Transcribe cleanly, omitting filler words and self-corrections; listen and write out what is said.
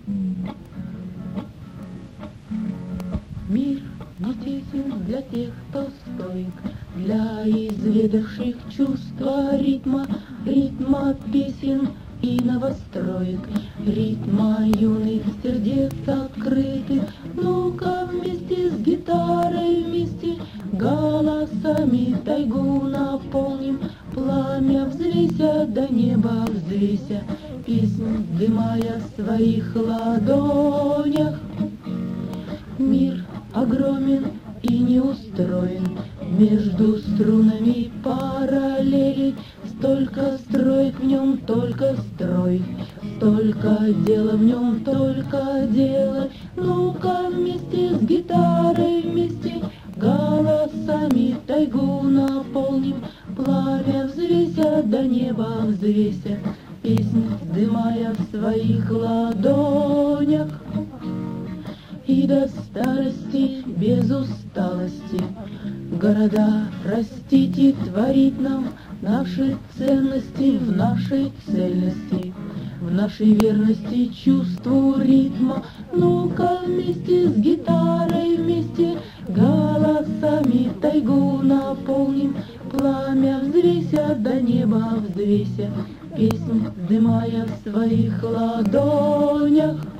Мир не тесен для тех, кто стоек, для изведавших чувства ритма, ритма песен и новостроек, ритма юных сердец открытых. Ну-ка вместе с гитарой, вместе голосами тайгу наполним, пламя взвеся, до неба взвеся, песнь дымая в своих ладонях. Мир огромен и не устроен между струнами параллелей, столько строек в нем, только строек, столько дела в нем, только дело. Ну-ка вместе с гитарой, вместе голосами тайгу наполним, пламя взвеся, до неба взвеся, песнь дымая в своих ладонях. И до старости без усталости города растить и творить нам наши ценности в нашей цельности, в нашей верности чувству ритма. Ну-ка вместе с гитарой, вместе голосами тайгу наполним, пламя взвеся, до неба взвеся, песнь дымая в своих ладонях.